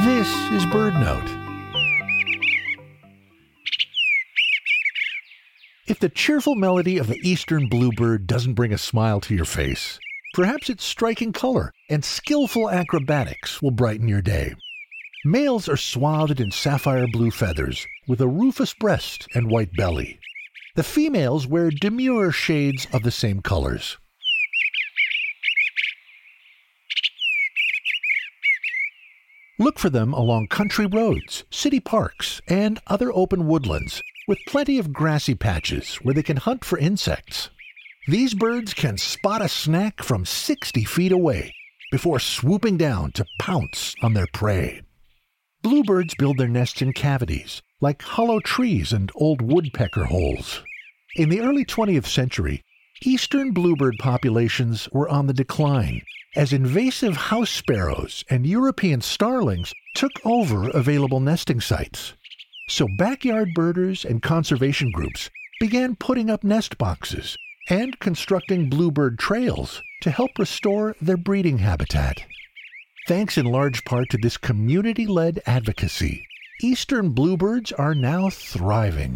This is BirdNote. If the cheerful melody of the eastern bluebird doesn't bring a smile to your face, perhaps its striking color and skillful acrobatics will brighten your day. Males are swathed in sapphire blue feathers with a rufous breast and white belly. The females wear demure shades of the same colors. Look for them along country roads, city parks, and other open woodlands with plenty of grassy patches where they can hunt for insects. These birds can spot a snack from 60 feet away before swooping down to pounce on their prey. Bluebirds build their nests in cavities, like hollow trees and old woodpecker holes. In the early 20th century, eastern bluebird populations were on the decline as invasive house sparrows and European starlings took over available nesting sites. So backyard birders and conservation groups began putting up nest boxes and constructing bluebird trails to help restore their breeding habitat. Thanks in large part to this community-led advocacy, eastern bluebirds are now thriving.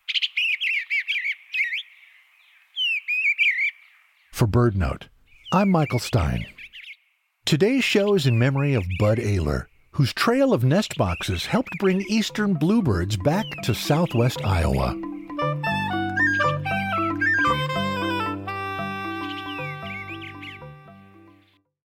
For BirdNote, I'm Michael Stein. Today's show is in memory of Bud Ayler, whose trail of nest boxes helped bring eastern bluebirds back to southwest Iowa.